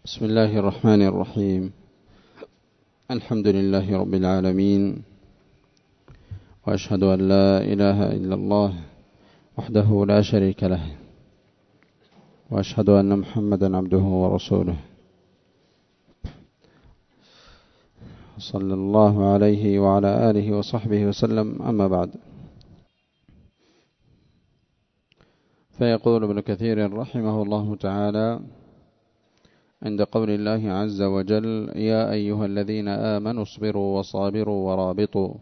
بسم الله الرحمن الرحيم. الحمد لله رب العالمين، وأشهد أن لا إله إلا الله وحده لا شريك له، وأشهد أن محمدا عبده ورسوله، صلى الله عليه وعلى آله وصحبه وسلم. أما بعد، فيقول ابن كثير رحمه الله تعالى عند قول الله عز وجل: يا أيها الذين آمنوا اصبروا وصابروا ورابطوا.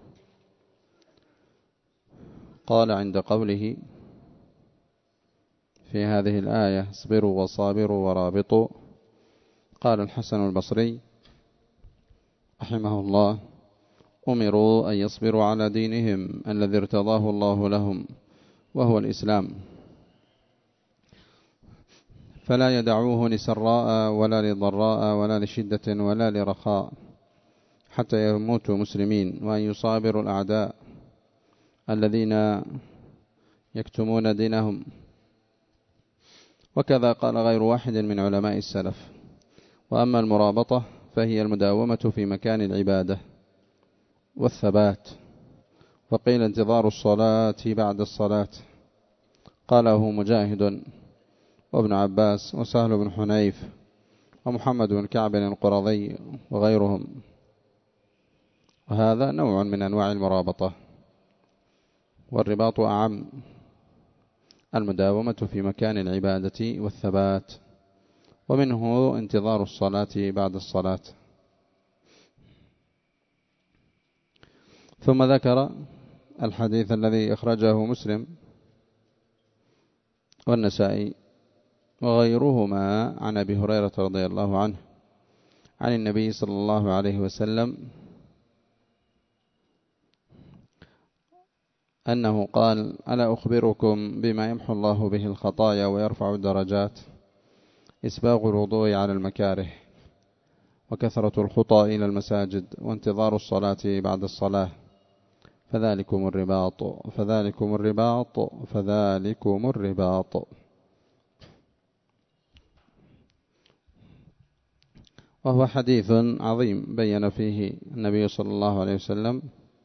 قال عند قوله في هذه الآية: اصبروا وصابروا ورابطوا، قال الحسن البصري رحمه الله: أمروا أن يصبروا على دينهم الذي ارتضاه الله لهم وهو الإسلام، فلا يدعوه لسراء ولا لضراء ولا لشدة ولا لرخاء حتى يموتوا مسلمين، وأن يصابروا الأعداء الذين يكتمون دينهم. وكذا قال غير واحد من علماء السلف. وأما المرابطة فهي المداومة في مكان العبادة والثبات، وقيل انتظار الصلاة بعد الصلاة، قاله مجاهد وابن عباس وسهل بن حنيف ومحمد بن كعب القرظي وغيرهم. وهذا نوع من أنواع المرابطة، والرباط أعم: المداومة في مكان العبادة والثبات، ومنه انتظار الصلاة بعد الصلاة. ثم ذكر الحديث الذي أخرجه مسلم والنسائي وغيرهما عن أبي هريرة رضي الله عنه عن النبي صلى الله عليه وسلم أنه قال: ألا أخبركم بما يمحو الله به الخطايا ويرفع الدرجات؟ إسباغ الوضوء على المكاره، وكثرة الخطى إلى المساجد، وانتظار الصلاة بعد الصلاة، فذلكم الرباط فذلكم الرباط فذلكم الرباط. وهو حديث عظيم بين فيه النبي صلى الله عليه وسلم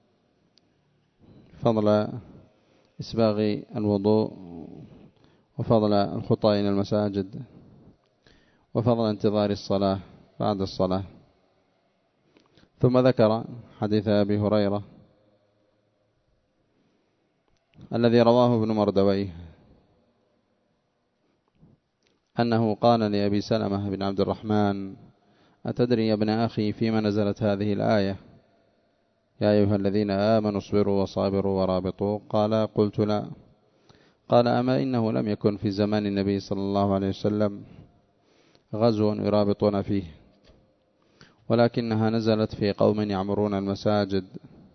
فضل إسباغ الوضوء، وفضل الخطى إلى المساجد، وفضل انتظار الصلاة بعد الصلاة. ثم ذكر حديث أبي هريرة الذي رواه ابن مردويه أنه قال لأبي سلمة بن عبد الرحمن: أتدري يا ابن أخي فيما نزلت هذه الآية: يا أيها الذين آمنوا اصبروا وصابروا ورابطوا؟ قال: قلت لا. قال: أما إنه لم يكن في زمان النبي صلى الله عليه وسلم غزو يرابطون فيه، ولكنها نزلت في قوم يعمرون المساجد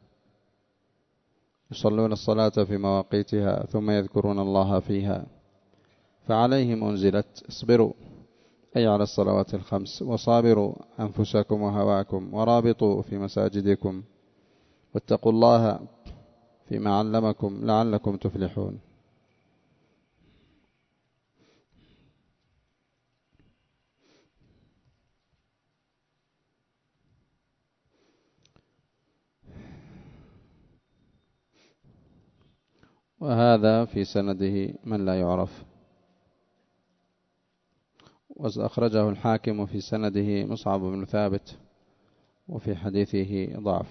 يصلون الصلاة في مواقيتها ثم يذكرون الله فيها، فعليهم أنزلت: اصبروا، أي على الصلوات الخمس، وصابروا أنفسكم وهواكم، ورابطوا في مساجدكم، واتقوا الله فيما علمكم لعلكم تفلحون. وهذا في سنده من لا يعرف، وأخرجه الحاكم في سنده مصعب بن ثابت، وفي حديثه ضعف.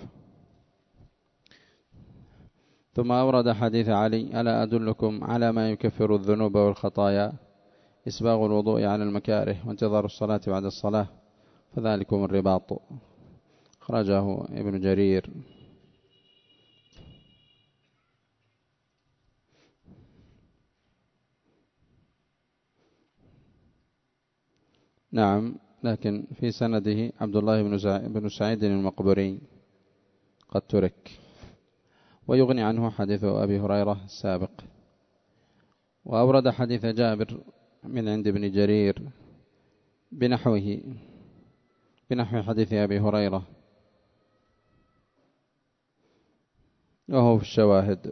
ثم أورد حديث علي: ألا أدلكم على ما يكفر الذنوب والخطايا؟ إسباغ الوضوء على المكاره، وانتظار الصلاة بعد الصلاة، فذلكم الرباط. أخرجه ابن جرير. نعم، لكن في سنده عبد الله بن سعيد المقبري قد ترك، ويغني عنه حديث أبي هريرة السابق. وأورد حديث جابر من عند ابن جرير بنحو حديث أبي هريرة، وهو في الشواهد.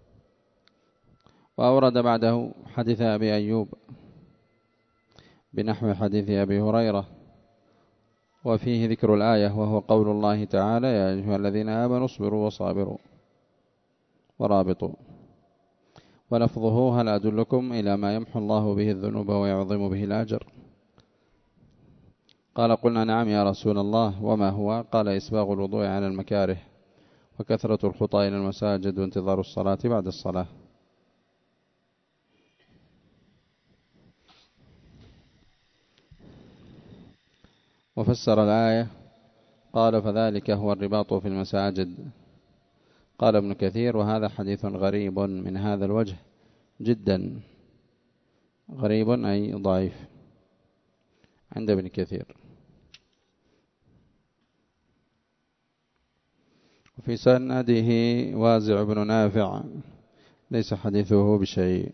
وأورد بعده حديث أبي أيوب بنحو حديث أبي هريرة وفيه ذكر الآية وهو قول الله تعالى يا أيها الذين آمنوا اصبروا وصابروا ورابطوا. ولفظه هل أدلكم إلى ما يمحو الله به الذنوب ويعظم به الأجر؟ قال قلنا نعم يا رسول الله وما هو؟ قال إسباغ الوضوء على المكاره وكثرة الخطى إلى المساجد وانتظار الصلاة بعد الصلاة. وفسر الآية قال فذلك هو الرباط في المساجد. قال ابن كثير وهذا حديث غريب من هذا الوجه جدا، غريب أي ضعيف عند ابن كثير. وفي سنده وازع بن نافع ليس حديثه بشيء.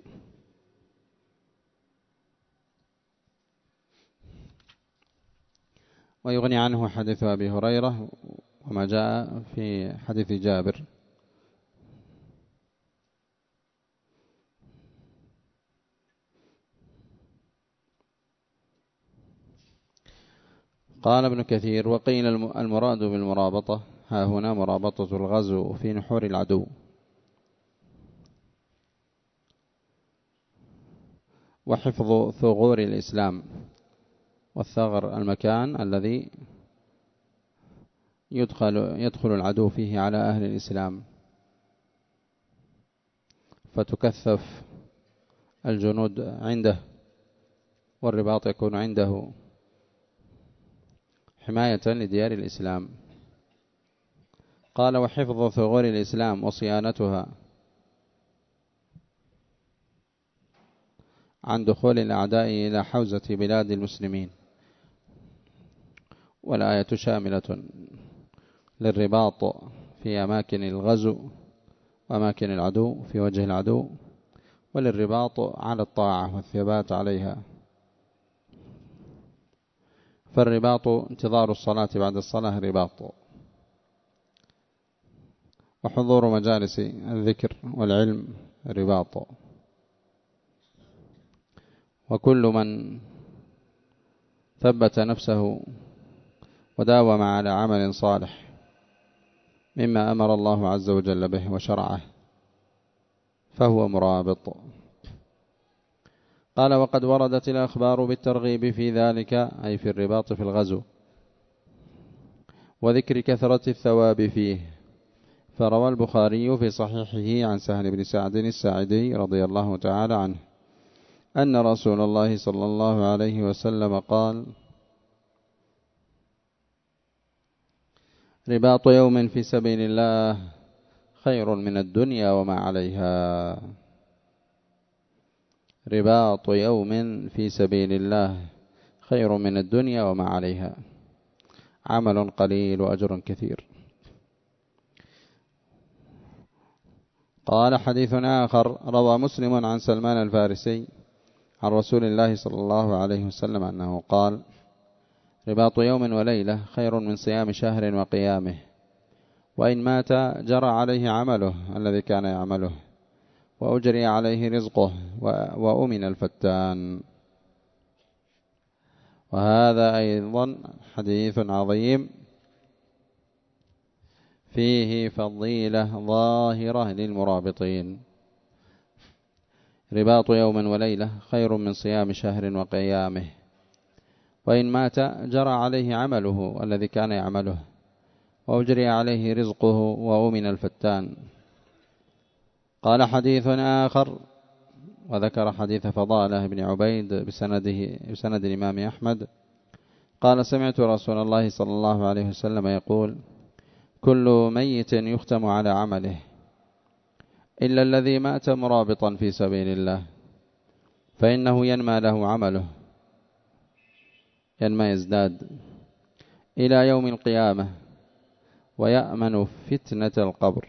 ويغني عنه حديث أبي هريرة وما جاء في حديث جابر. قال ابن كثير وقيل المراد بالمرابطة ها هنا مرابطة الغزو في نحور العدو، وحفظ ثغور الإسلام. والثغر المكان الذي يدخل العدو فيه على أهل الإسلام، فتكثف الجنود عنده والرباط يكون عنده حماية لديار الإسلام. قال وحفظ ثغور الإسلام وصيانتها عن دخول الأعداء إلى حوزة بلاد المسلمين. والآية شاملة للرباط في أماكن الغزو وأماكن العدو في وجه العدو، وللرباط على الطاعة والثبات عليها. فالرباط انتظار الصلاة بعد الصلاة رباط، وحضور مجالس الذكر والعلم رباط. وكل من ثبت نفسه وداوم على عمل صالح مما أمر الله عز وجل به وشرعه فهو مرابط. قال وقد وردت الأخبار بالترغيب في ذلك أي في الرباط في الغزو، وذكر كثرة الثواب فيه. فروى البخاري في صحيحه عن سهل بن سعد الساعدي رضي الله تعالى عنه أن رسول الله صلى الله عليه وسلم قال رباط يوم في سبيل الله خير من الدنيا وما عليها. رباط يوم في سبيل الله خير من الدنيا وما عليها، عمل قليل وأجر كثير. قال حديث آخر روى مسلم عن سلمان الفارسي عن رسول الله صلى الله عليه وسلم أنه قال رباط يوم وليلة خير من صيام شهر وقيامه، وإن مات جرى عليه عمله الذي كان يعمله وأجري عليه رزقه وأمن الفتان. وهذا أيضا حديث عظيم فيه فضيلة ظاهرة للمرابطين. رباط يوم وليلة خير من صيام شهر وقيامه، وإن مات جرى عليه عمله الذي كان يعمله وأجري عليه رزقه وأمن الفتان. قال حديث آخر وذكر حديث فضالة بن عبيد بسند الإمام أحمد قال سمعت رسول الله صلى الله عليه وسلم يقول كل ميت يختم على عمله إلا الذي مات مرابطا في سبيل الله فإنه ينمى له عمله، ينمى يزداد إلى يوم القيامة ويأمن فتنة القبر.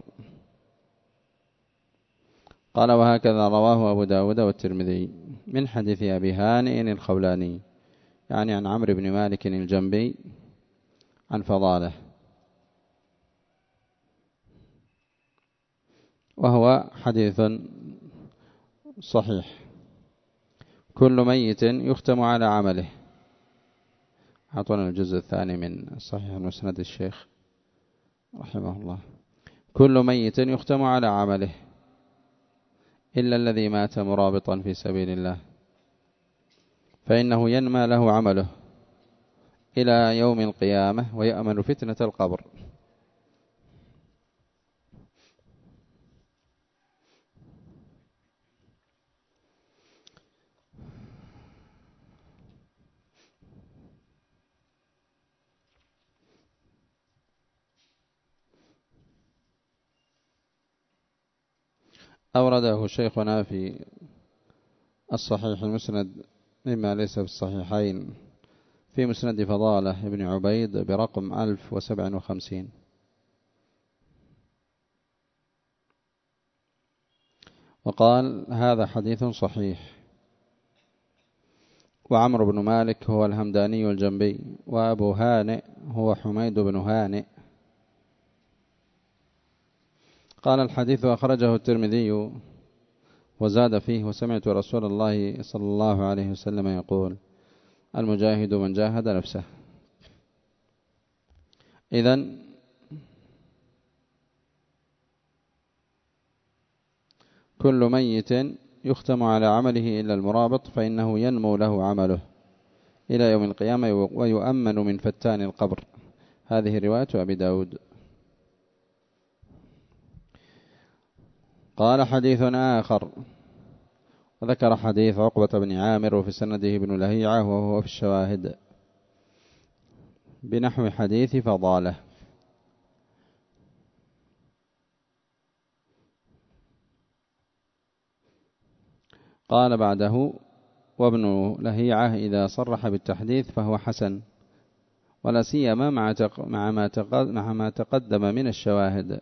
قال وهكذا رواه أبو داود والترمذي من حديث أبي هانئ الخولاني يعني عن عمرو بن مالك الجنبي عن فضالة، وهو حديث صحيح. كل ميت يختم على عمله أعطونا الجزء الثاني من صحيح المسند الشيخ رحمه الله. كل ميت يختم على عمله إلا الذي مات مرابطا في سبيل الله فإنه ينمى له عمله إلى يوم القيامة ويأمن فتنة القبر. أورده شيخنا في الصحيح المسند مما ليس في الصحيحين في مسند فضالة ابن عبيد برقم 1057. وقال هذا حديث صحيح. وعمرو بن مالك هو الهمداني الجنبي، وأبو هانئ هو حميد بن هانئ. قال الحديث أخرجه الترمذي وزاد فيه وسمعت رسول الله صلى الله عليه وسلم يقول المجاهد من جاهد نفسه. إذن كل ميت يختم على عمله إلا المرابط فإنه ينمو له عمله إلى يوم القيامة ويؤمن من فتان القبر. هذه رواية أبي داود. قال حديث آخر وذكر حديث عقبة بن عامر وفي سنده ابن لهيعة وهو في الشواهد بنحو حديث فضالة. قال بعده وابن لهيعة إذا صرح بالتحديث فهو حسن ولا سيما مع ما تقدم من الشواهد.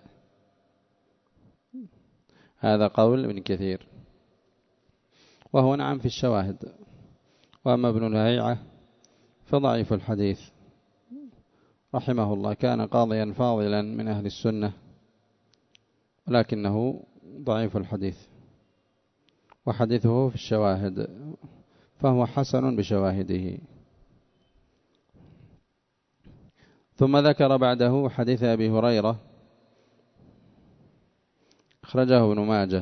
هذا قول ابن كثير وهو نعم في الشواهد. وأما ابن لهيعة فضعيف الحديث رحمه الله، كان قاضيا فاضلا من أهل السنة ولكنه ضعيف الحديث وحديثه في الشواهد فهو حسن بشواهده. ثم ذكر بعده حديث أبي هريرة أخرجه ابن ماجه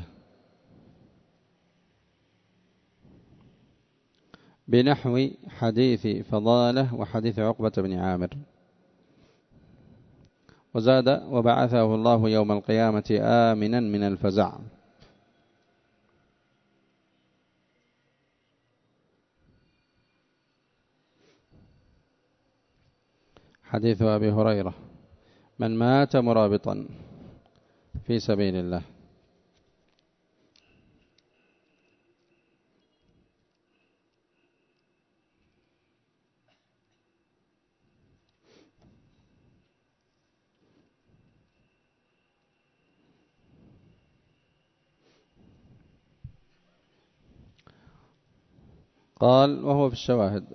بنحو حديث فضالة وحديث عقبة بن عامر وزاد وبعثه الله يوم القيامة آمنا من الفزع. حديث أبي هريرة من مات مرابطا في سبيل الله. قال وهو في الشواهد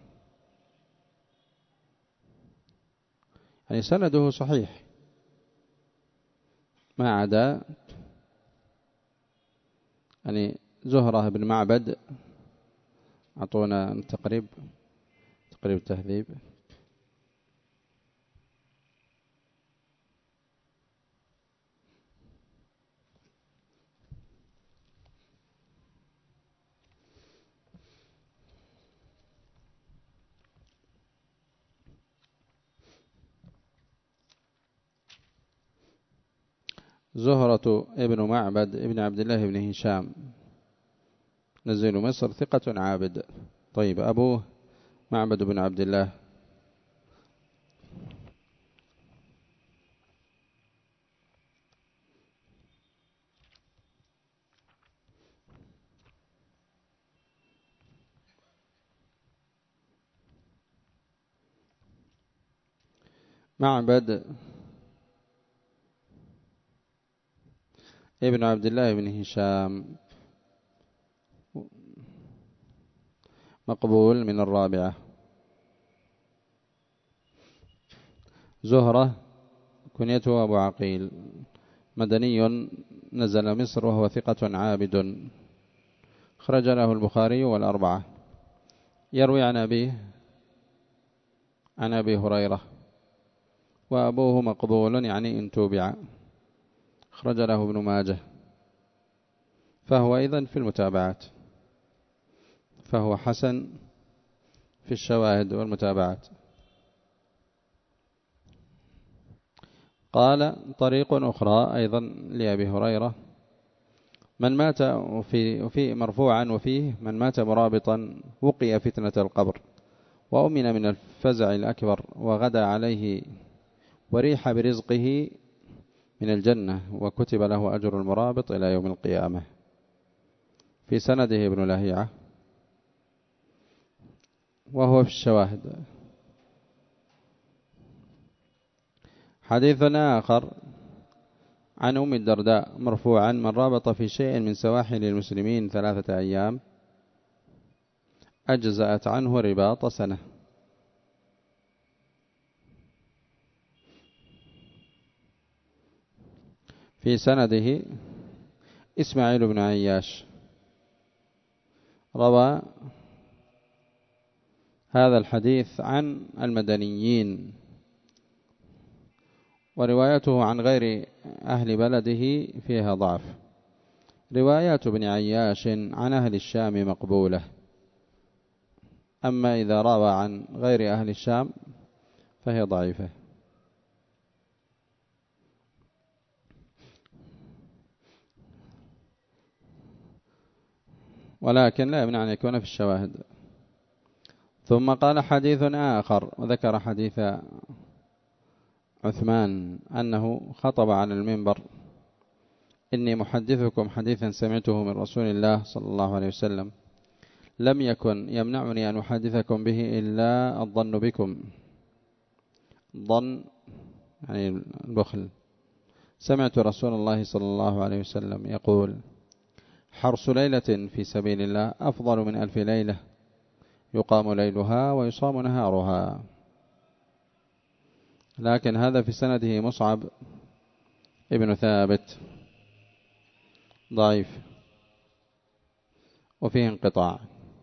يعني سنده صحيح ما عدا يعني زهرة بن معبد. أعطونا تقريب التهذيب. زهرة ابن معبد ابن عبد الله بن هشام نزيل مصر ثقة عابد. طيب أبوه معبد بن عبد الله معبد ابن عبد الله بن هشام مقبول من الرابعة. زهرة كنيته أبو عقيل مدني نزل مصر وهو ثقة عابد خرج له البخاري والأربعة. يروي عن أبيه عن أبي هريرة، وأبوه مقبول يعني إن توبع، أخرج له ابن ماجه، فهو أيضا في المتابعات، فهو حسن في الشواهد والمتابعات. قال طريق أخرى أيضا لأبي هريرة: من مات وفي مرفوعا وفيه: من مات مرابطا وقي فتنة القبر وأمن من الفزع الأكبر وغدا عليه وريح برزقه من الجنة وكتب له أجر المرابط إلى يوم القيامة. في سنده ابن لهيعة وهو في الشواهد. حديثنا آخر عن أم الدرداء مرفوعا: من رابط في شيء من سواحل المسلمين 3 أيام أجزأت عنه رباط سنة. في سنده إسماعيل بن عياش روى هذا الحديث عن المدنيين، وروايته عن غير أهل بلده فيها ضعف. روايات ابن عياش عن أهل الشام مقبولة، أما إذا روى عن غير أهل الشام فهي ضعيفة. ولكن لا يمنع أن يكون في الشواهد. ثم قال حديث آخر، وذكر حديث عثمان أنه خطب على المنبر: إني محدثكم حديثا سمعته من رسول الله صلى الله عليه وسلم، لم يكن يمنعني أن أحدثكم به إلا الظن بكم. ظن يعني البخل. سمعت رسول الله صلى الله عليه وسلم يقول: حرص ليلة في سبيل الله أفضل من 1000 ليلة يقام ليلها ويصام نهارها. لكن هذا في سنده مصعب ابن ثابت ضعيف وفيه انقطاع.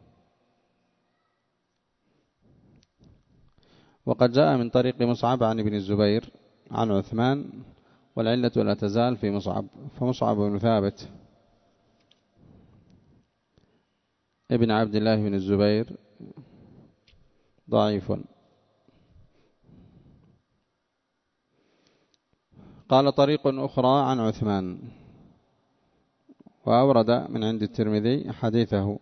وقد جاء من طريق مصعب عن ابن الزبير عن عثمان، والعلة لا تزال في مصعب، فمصعب بن ثابت ابن عبد الله بن الزبير ضعيف. قال طريق أخرى عن عثمان، وأورد من عند الترمذي حديثه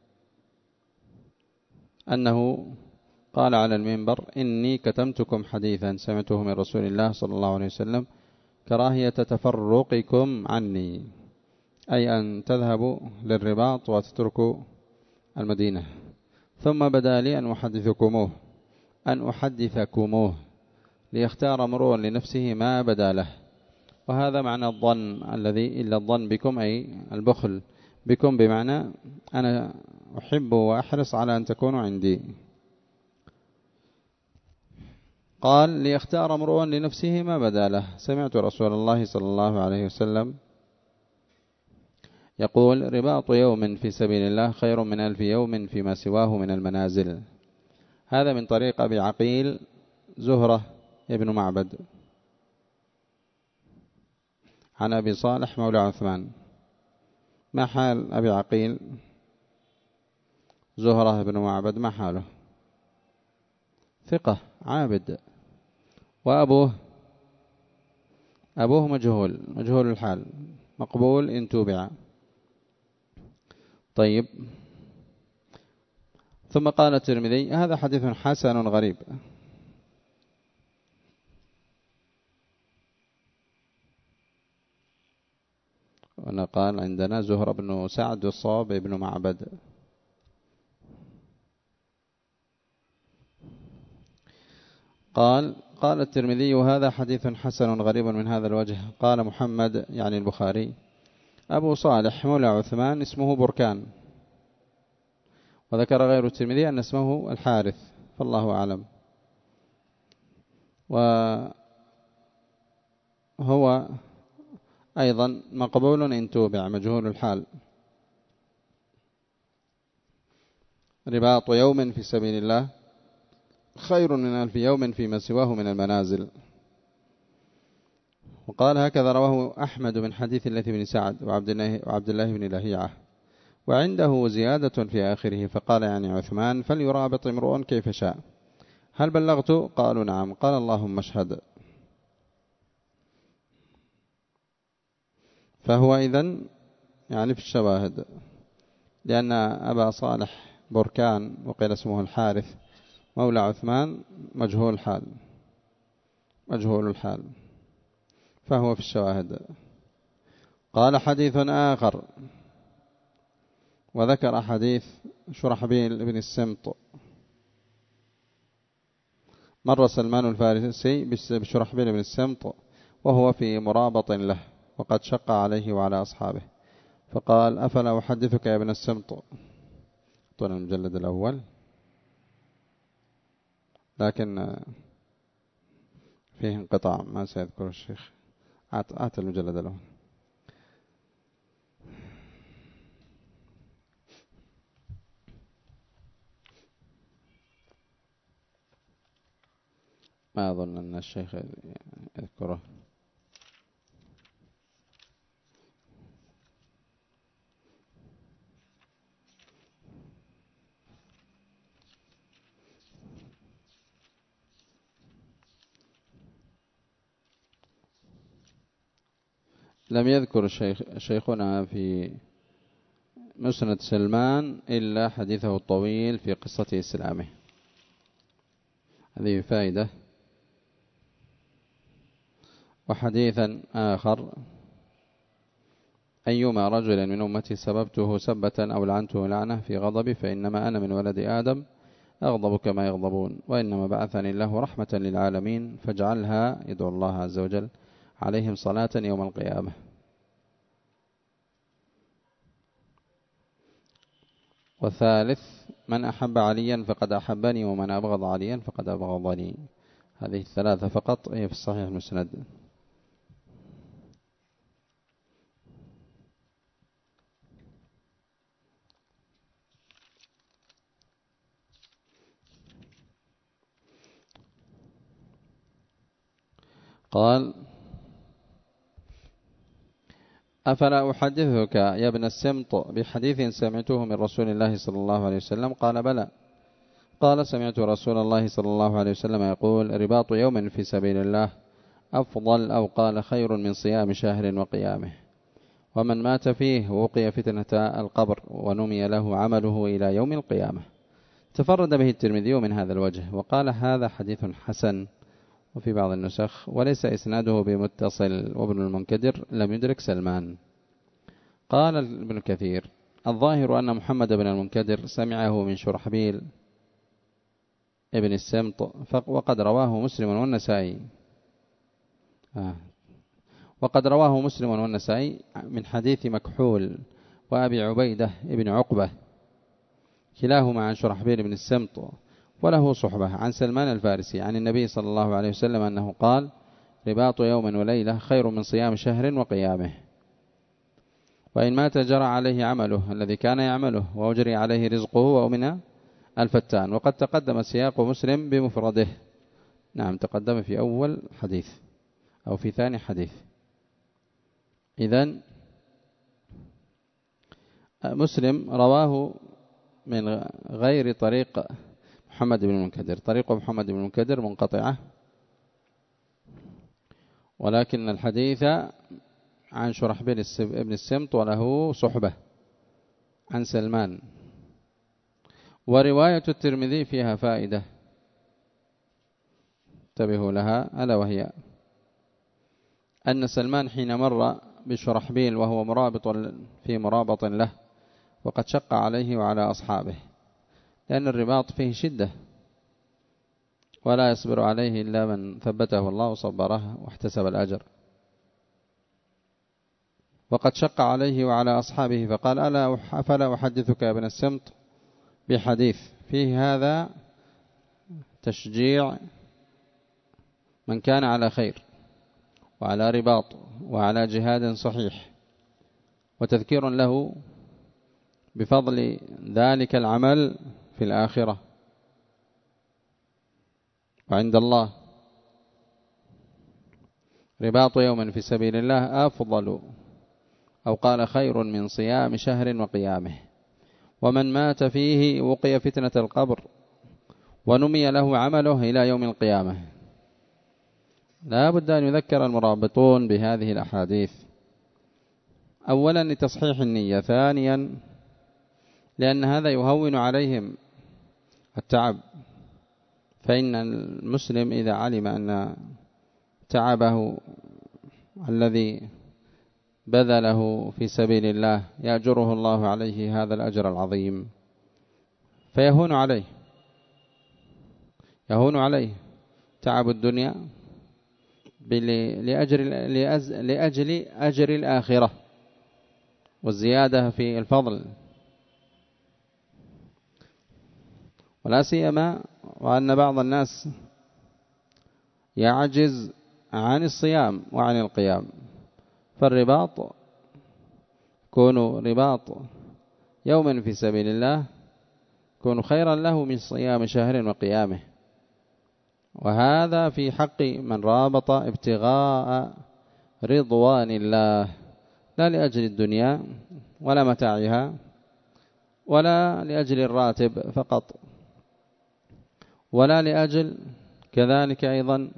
أنه قال على المنبر: إني كتمتكم حديثا سمعته من رسول الله صلى الله عليه وسلم كراهية تفرقكم عني، أي أن تذهبوا للرباط وتتركوا المدينة. ثم بدا لي أن أحدثكموه ليختار امرؤ لنفسه ما بدا له. وهذا معنى الظن الذي إلا الظن بكم، أي البخل بكم، بمعنى أنا أحب وأحرص على أن تكونوا عندي. قال: ليختار امرؤ لنفسه ما بدا له. سمعت رسول الله صلى الله عليه وسلم يقول: رباط يوم في سبيل الله خير من 1000 يوم فيما سواه من المنازل. هذا من طريق أبي عقيل زهرة ابن معبد عن أبي صالح مولى عثمان. ما حال أبي عقيل زهرة ابن معبد؟ ما حاله؟ ثقة عابد. وأبوه مجهول الحال، مقبول إن توبع. طيب. ثم قال الترمذي: هذا حديث حسن غريب. ونقال عندنا زهر بن سعد الصاب ابن معبد. قال الترمذي: هذا حديث حسن غريب من هذا الوجه. قال محمد يعني البخاري: أبو صالح مولى عثمان اسمه بركان. وذكر غير الترمذي أن اسمه الحارث، فالله أعلم. وهو أيضا مقبول إن توبع، مجهول الحال. رباط يوم في سبيل الله خير من 1000 يوم فيما سواه من المنازل. وقال هكذا رواه أحمد من حديث الليث بن سعد وعبد الله بن لهيعة، وعنده زيادة في آخره، فقال يعني عثمان: فليرابط امرؤ كيف شاء. هل بلغت؟ قالوا نعم. قال: اللهم اشهد. فهو إذن يعني في الشواهد، لأن أبا صالح بركان وقيل اسمه الحارث مولى عثمان مجهول الحال، فهو في الشواهد. قال: حديث آخر، وذكر حديث شرحبيل بن السمط. مر سلمان الفارسي بشرحبيل بن السمط وهو في مرابط له، وقد شق عليه وعلى أصحابه، فقال: أفلا أحدثك يا ابن السمط. طول المجلد الأول، لكن فيه انقطاع ما سيذكر الشيخ. آت المجلد الأول. ما أظن أن الشيخ يذكره. لم يذكر شيخنا في مسند سلمان إلا حديثه الطويل في قصة إسلامه. هذه فائدة. وحديثا آخر: أيما رجل من أمتي سببته سبة أو لعنته لعنة في غضبي فإنما أنا من ولد آدم أغضب كما يغضبون، وإنما بعثني الله رحمة للعالمين فاجعلها، يدعو الله عز وجل، عليهم صلاة يوم القيامة. وثالث: من أحب عليا فقد أحبني، ومن أبغض عليا فقد أبغضني. هذه الثلاثة فقط هي في الصحيح المسند. قال: أفلا أحدثك يا ابن السمط بحديث سمعته من رسول الله صلى الله عليه وسلم؟ قال: بلى. قال: سمعت رسول الله صلى الله عليه وسلم يقول: رباط يوم في سبيل الله أفضل، أو قال: خير من صيام شهر وقيامه، ومن مات فيه وقي فتنة القبر ونمي له عمله إلى يوم القيامة. تفرد به الترمذي من هذا الوجه، وقال: هذا حديث حسن. وفي بعض النسخ: وليس إسناده بمتصل، وابن المنكدر لم يدرك سلمان. قال ابن كثير: الظاهر أن محمد بن المنكدر سمعه من شرحبيل ابن السمط، وقد رواه مسلم والنسائي من حديث مكحول وأبي عبيدة ابن عقبة، كلاهما عن شرحبيل بن السمط، وله صحبة عن سلمان الفارسي عن النبي صلى الله عليه وسلم أنه قال: رباط يوم وليلة خير من صيام شهر وقيامه، وإن مات جرى عليه عمله الذي كان يعمله، وأجري عليه رزقه، وأمن الفتان. وقد تقدم سياق مسلم بمفرده. نعم، تقدم في أول حديث أو في ثاني حديث. إذن مسلم رواه من غير طريق محمد بن المنكدر. طريق محمد بن المنكدر منقطعة، ولكن الحديث عن شرحبيل ابن السمط وله صحبة عن سلمان. ورواية الترمذي فيها فائدة انتبهوا لها، ألا وهي أن سلمان حين مر بشرحبيل وهو مرابط له، وقد شق عليه وعلى أصحابه، لأن الرباط فيه شدة، ولا يصبر عليه إلا من ثبته الله وصبره واحتسب الأجر. وقد شق عليه وعلى أصحابه، فقال: أفلا أحدثك يا ابن السمط بحديث فيه هذا تشجيع من كان على خير وعلى رباط وعلى جهاد صحيح، وتذكير له بفضل ذلك العمل في الآخرة. وعند الله رباط يوم في سبيل الله أفضل، أو قال خير من صيام شهر وقيامه. ومن مات فيه وقي فتنة القبر ونمي له عمله إلى يوم القيامة. لا بد أن يذكر المرابطون بهذه الأحاديث، أولا لتصحيح النية، ثانيا لأن هذا يهون عليهم التعب. فإن المسلم إذا علم أن تعبه الذي بذله في سبيل الله يأجره الله عليه هذا الأجر العظيم، فيهون عليه، يهون عليه تعب الدنيا لأجل أجر الآخرة والزيادة في الفضل. ولا سيما وأن بعض الناس يعجز عن الصيام وعن القيام، فالرباط يكون رباط يوم في سبيل الله يكون خيرا له من صيام شهر وقيامه. وهذا في حق من رابط ابتغاء رضوان الله، لا لأجل الدنيا ولا متاعها ولا لأجل الراتب فقط، ولا لأجل كذلك أيضا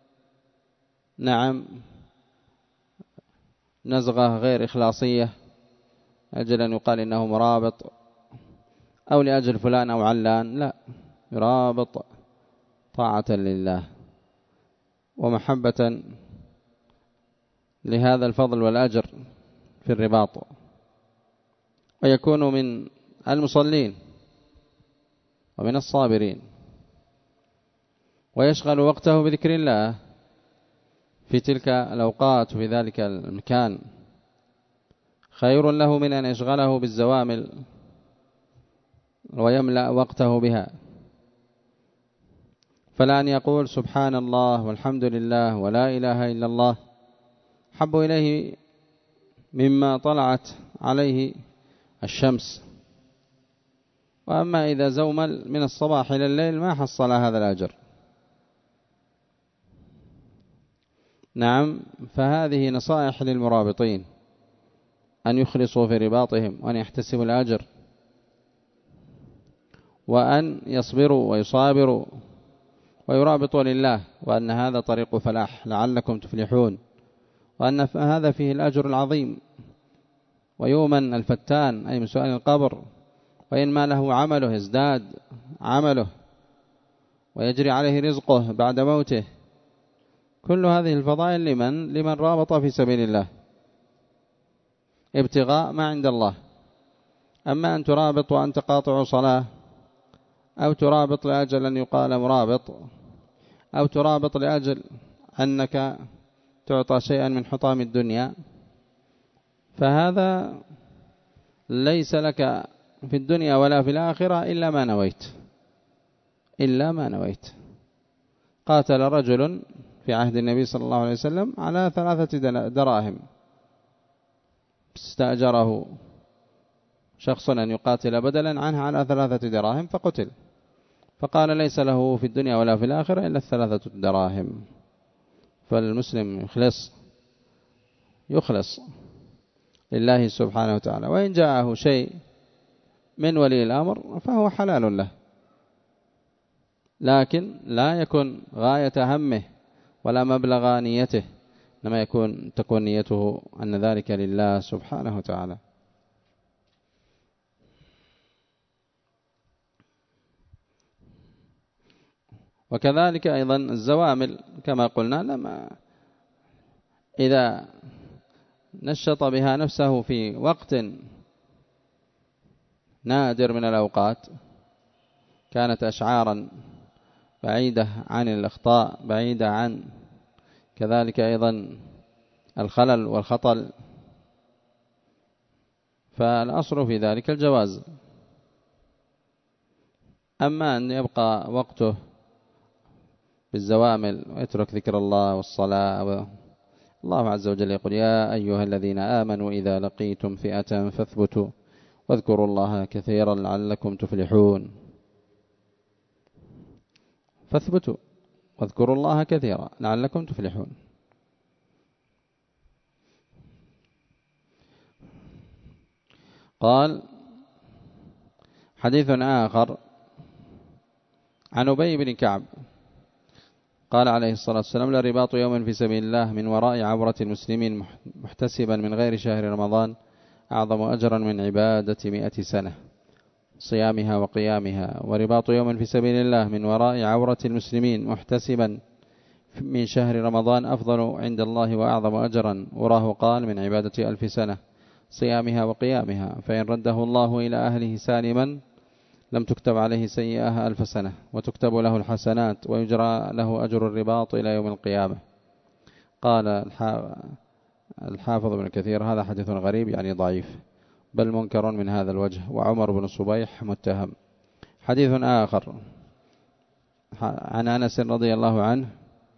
نزغة غير إخلاصية أجل أن يقال إنه مرابط، أو لأجل فلان أو علان، لا، يرابط طاعة لله ومحبة لهذا الفضل والأجر في الرباط، ويكون من المصلين ومن الصابرين، ويشغل وقته بذكر الله في تلك الأوقات وفي ذلك المكان، خير له من أن يشغله بالزوامل ويملأ وقته بها. فلا أن يقول سبحان الله والحمد لله ولا إله إلا الله حب إليه مما طلعت عليه الشمس، وأما إذا زومل من الصباح إلى الليل ما حصل هذا الأجر. نعم، فهذه نصائح للمرابطين أن يخلصوا في رباطهم وأن يحتسبوا الأجر وأن يصبروا ويصابروا ويرابطوا لله، وأن هذا طريق فلاح لعلكم تفلحون، وأن هذا فيه الأجر العظيم. ويوما الفتان أي من سؤال القبر، وإن ما له عمله يزداد عمله ويجري عليه رزقه بعد موته. كل هذه الفضائل لمن رابط في سبيل الله ابتغاء ما عند الله. أما أن ترابط وأنت قاطع صلاة، أو ترابط لأجل أن يقال مرابط، أو ترابط لأجل أنك تعطى شيئا من حطام الدنيا، فهذا ليس لك في الدنيا ولا في الآخرة إلا ما نويت. قاتل رجل في عهد النبي صلى الله عليه وسلم على 3 دراهم، استأجره شخص أن يقاتل بدلا عنه على 3 دراهم فقتل، فقال ليس له في الدنيا ولا في الآخرة إلا 3 دراهم. فالمسلم يخلص لله سبحانه وتعالى، وإن جاءه شيء من ولي الأمر فهو حلال له، لكن لا يكون غاية همه ولا مبلغ نيته، إنما تكون نيته أن ذلك لله سبحانه وتعالى. وكذلك أيضا الزوامل كما قلنا، لما إذا نشط بها نفسه في وقت نادر من الأوقات كانت أشعارا بعيدة عن الأخطاء، بعيدة عن كذلك أيضا الخلل والخطل، فالأصل في ذلك الجواز. أما أن يبقى وقته بالزوامل ويترك ذكر الله والصلاة، الله عز وجل يقول يا أيها الذين آمنوا إذا لقيتم فئة فاثبتوا واذكروا الله كثيرا لعلكم تفلحون. فاثبتوا واذكروا الله كثيرا لعلكم تفلحون. قال حديث آخر عن أبي بن كعب قال عليه الصلاة والسلام: لرباط يوم في سبيل الله من وراء عورة المسلمين محتسبا من غير شهر رمضان أعظم أجرا من عبادة 100 سنة صيامها وقيامها. ورباط يوم في سبيل الله من وراء عورة المسلمين محتسبا من شهر رمضان أفضل عند الله وأعظم أجرا. وراه قال: من عبادة 1000 سنة صيامها وقيامها. فإن رده الله إلى أهله سالما لم تكتب عليه سيئة 1000 سنة وتكتب له الحسنات ويجرى له أجر الرباط إلى يوم القيامة. قال الحافظ ابن كثير: هذا حديث غريب يعني ضعيف، بل منكر من هذا الوجه، وعمر بن صبيح متهم. حديث آخر عن أنس رضي الله عنه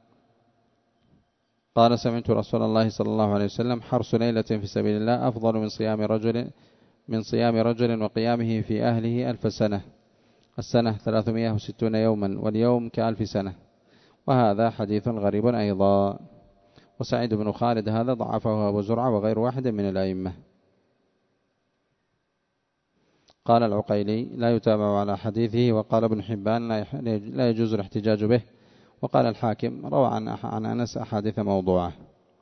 قال: سمعت رسول الله صلى الله عليه وسلم: حرص ليلة في سبيل الله أفضل من صيام رجل وقيامه في أهله 1000 سنة. السنة 360 يوما واليوم ك1000 سنة. وهذا حديث غريب أيضا. وسعيد بن خالد هذا ضعفه أبو زرعة وغير واحد من الأئمة. قال العقيلي: لا يتابع على حديثه. وقال ابن حبان: لا يجوز الاحتجاج به. وقال الحاكم: روى عن أنس أحاديث موضوعة.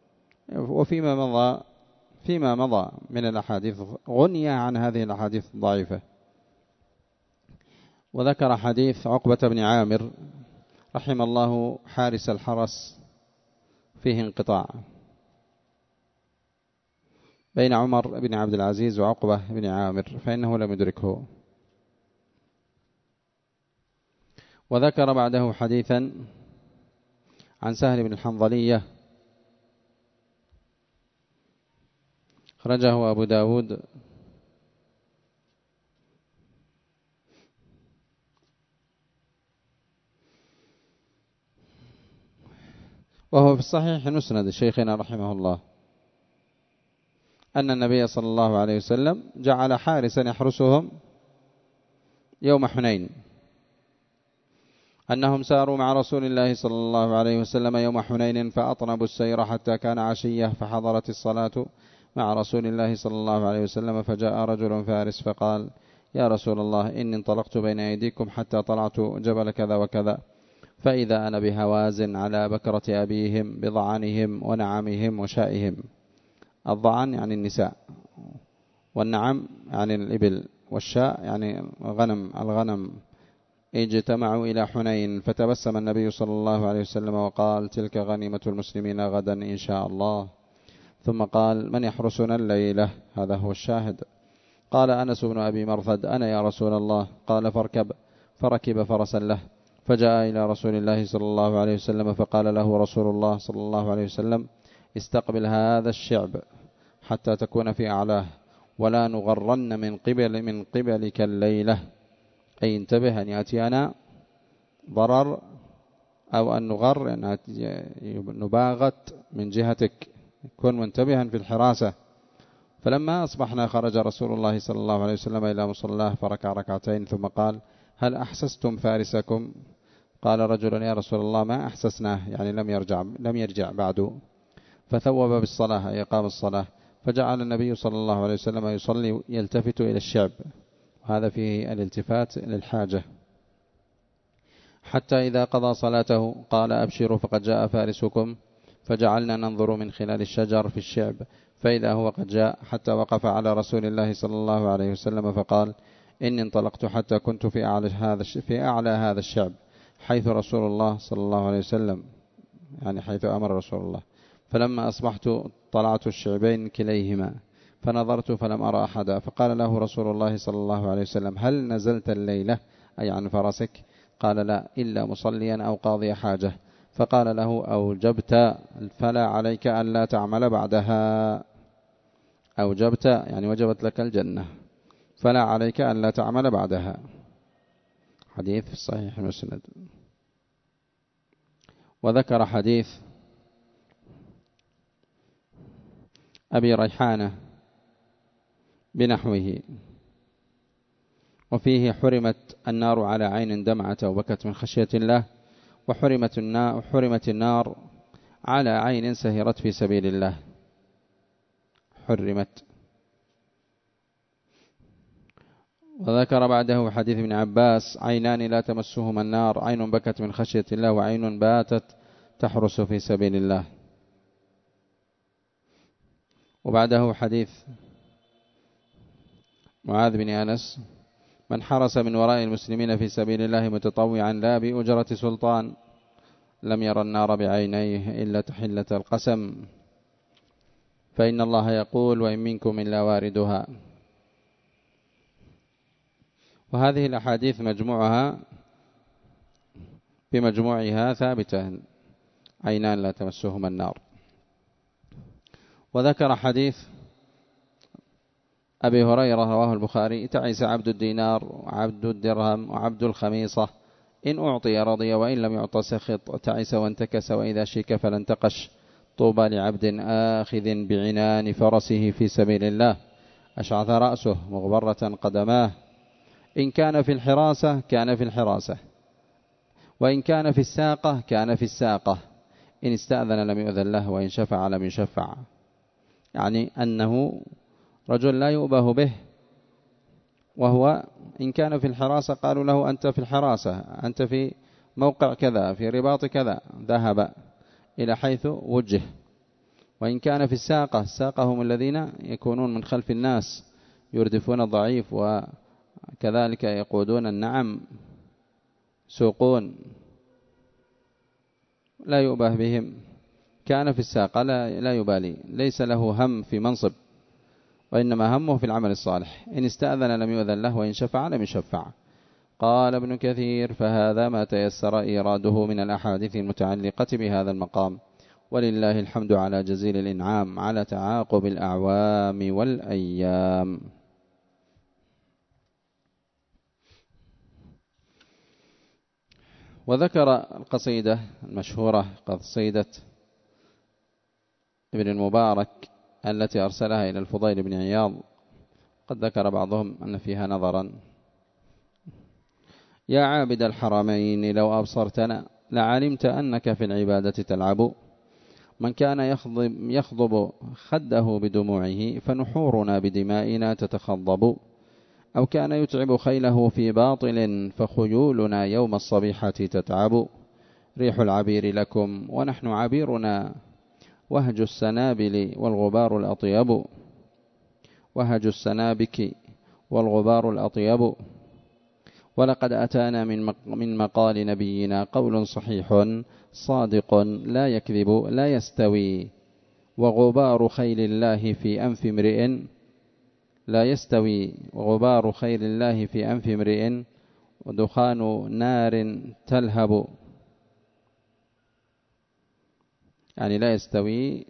فيما مضى من الأحاديث غني عن هذه الأحاديث الضعيفة. وذكر حديث عقبة بن عامر رحم الله حارس الحرس فيه انقطاع بين عمر بن عبد العزيز وعقبة بن عامر فإنه لم يدركه. وذكر بعده حديثا عن سهل بن الحنظلية خرجه أبو داود وهو في الصحيح مسند شيخنا رحمه الله أن النبي صلى الله عليه وسلم جعل حارسا يحرسهم يوم حنين، أنهم ساروا مع رسول الله صلى الله عليه وسلم يوم حنين فأطنبوا السير حتى كان عشية، فحضرت الصلاة مع رسول الله صلى الله عليه وسلم، فجاء رجل فارس فقال: يا رسول الله، إني انطلقت بين أيديكم حتى طلعت جبل كذا وكذا، فإذا أنا بهوازن على بكرة أبيهم بضعنهم ونعمهم وشائهم. الضعن يعني النساء، والنعم يعني الإبل، والشاء يعني الغنم. اجتمعوا إلى حنين، فتبسم النبي صلى الله عليه وسلم وقال: تلك غنيمة المسلمين غدا إن شاء الله. ثم قال: من يحرسنا الليلة؟ هذا هو الشاهد. قال أنس بن أبي مرثد: أنا يا رسول الله. قال: فاركب. فركب فرسا له، فجاء إلى رسول الله صلى الله عليه وسلم، فقال له رسول الله صلى الله عليه وسلم: استقبل هذا الشعب حتى تكون في أعلاه، ولا نغرن من قبلك الليلة. أي انتبه أن يأتينا ضرر أو أن نغر، أن نباغت من جهتك، كن منتبها في الحراسة. فلما أصبحنا خرج رسول الله صلى الله عليه وسلم إلى مصلاه فركع ركعتين، ثم قال: هل أحسستم فارسكم؟ قال رجل: يا رسول الله، ما أحسسناه، يعني لم يرجع بعد. فثوب بالصلاة، أي قام الصلاة. فجعل النبي صلى الله عليه وسلم يصلي يلتفت إلى الشعب، وهذا فيه الالتفات للحاجة، حتى إذا قضى صلاته قال: أبشروا فقد جاء فارسكم. فجعلنا ننظر من خلال الشجر في الشعب فإذا هو قد جاء، حتى وقف على رسول الله صلى الله عليه وسلم فقال: إني انطلقت حتى كنت في أعلى هذا الشعب حيث رسول الله صلى الله عليه وسلم، يعني حيث أمر رسول الله. فلما أصبحت طلعت الشعبين كليهما، فنظرت فلم أرى أحدا. فقال له رسول الله صلى الله عليه وسلم: هل نزلت الليلة، أي عن فرسك؟ قال: لا، إلا مصليا أو قاضي حاجة. فقال له: أوجبت، فلا عليك أن لا تعمل بعدها. أوجبت يعني وجبت لك الجنة، فلا عليك أن لا تعمل بعدها. حديث في الصحيح المسند. وذكر حديث أبي ريحانة بنحوه، وفيه: حرمت النار على عين دمعة وبكت من خشية الله، وحرمت النار على عين سهرت في سبيل الله. حرمت. وذكر بعده حديث ابن عباس: عينان لا تمسهما النار، عين بكت من خشية الله وعين باتت تحرس في سبيل الله. وبعده حديث معاذ بن أنس: من حرس من وراء المسلمين في سبيل الله متطوعا لا بأجرة سلطان لم ير النار بعينيه إلا تحلة القسم، فإن الله يقول: وإن منكم إلا واردها. وهذه الأحاديث بمجموعها ثابتة: عينان لا تمسهما النار. وذكر حديث أبي هريرة رواه البخاري: تعس عبد الدينار وعبد الدرهم وعبد الخميصة، إن أعطي رضي وإن لم يعط سخط، تعس وانتكس وإذا شيك فلانتقش، طوبى لعبد آخذ بعنان فرسه في سبيل الله، أشعث رأسه مغبرة قدماه، إن كان في الحراسة كان في الحراسة، وإن كان في الساقة كان في الساقة، إن استأذن لم يؤذن له، وإن شفع لم يشفع. يعني أنه رجل لا يؤبه به، وهو إن كان في الحراسة قالوا له: أنت في الحراسة، أنت في موقع كذا، في رباط كذا، ذهب إلى حيث وجه. وإن كان في الساقة، الساقة هم الذين يكونون من خلف الناس يردفون الضعيف، وكذلك يقودون النعم، سوقون، لا يؤبه بهم. كان في الساقة لا يبالي، ليس له هم في منصب، وإنما همه في العمل الصالح، إن استأذن لم يؤذن له، وإن شفع لم يشفع. قال ابن كثير: فهذا ما تيسر إيراده من الأحاديث المتعلقة بهذا المقام، ولله الحمد على جزيل الإنعام على تعاقب الأعوام والأيام. وذكر القصيدة المشهورة قصيدة ابن المبارك التي أرسلها إلى الفضيل بن عياض، قد ذكر بعضهم أن فيها نظرا: يا عابد الحرمين لو أبصرتنا لعلمت أنك في العبادة تلعب، من كان يخضب خده بدموعه فنحورنا بدمائنا تتخضب، أو كان يتعب خيله في باطل فخيولنا يوم الصبيحة تتعب، ريح العبير لكم ونحن عبيرنا، وهج السنابل والغبار الأطيب، وهج السنابك والغبار الأطيب، ولقد أتانا من مقال نبينا قول صحيح صادق لا يكذب لا يستوي، وغبار خيل الله في أنف امرئ لا يستوي، وغبار خيل الله في أنف امرئ ودخان نار تلهب. يعني لا يستوي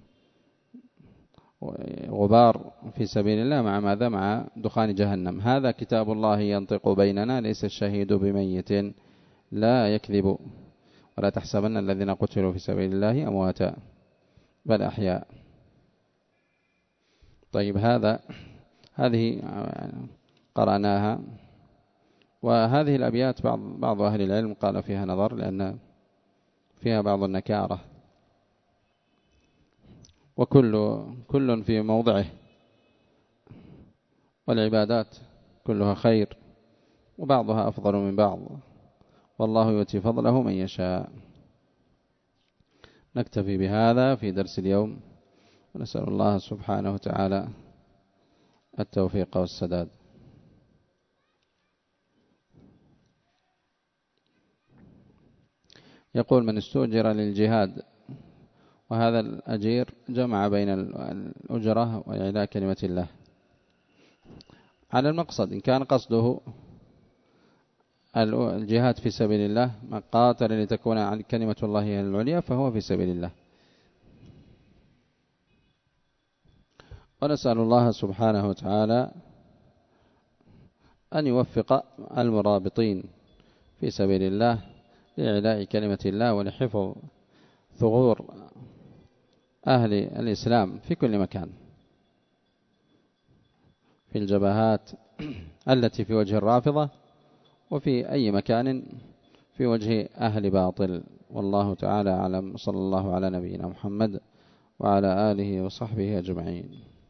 غبار في سبيل الله مع ماذا؟ مع دخان جهنم. هذا كتاب الله ينطق بيننا، ليس الشهيد بميت لا يكذب، ولا تحسبن الذين قتلوا في سبيل الله أمواتا بل أحياء. طيب، هذه قرأناها، وهذه الأبيات بعض أهل العلم قال فيها نظر، لأن فيها بعض النكارة، وكل في موضعه، والعبادات كلها خير، وبعضها أفضل من بعض، والله يؤتي فضله من يشاء. نكتفي بهذا في درس اليوم، ونسأل الله سبحانه وتعالى التوفيق والسداد. يقول: من استؤجر للجهاد، وهذا الأجير جمع بين الأجرة وإعلاء كلمة الله على المقصد. إن كان قصده الجهاد في سبيل الله، من قاتل لتكون كلمة الله هي العليا فهو في سبيل الله. ونسأل الله سبحانه وتعالى أن يوفق المرابطين في سبيل الله لإعلاء كلمة الله ولحفظ ثغور أهل الإسلام في كل مكان، في الجبهات التي في وجه الرافضة، وفي أي مكان في وجه أهل باطل. والله تعالى أعلم. صلى الله على نبينا محمد وعلى آله وصحبه أجمعين.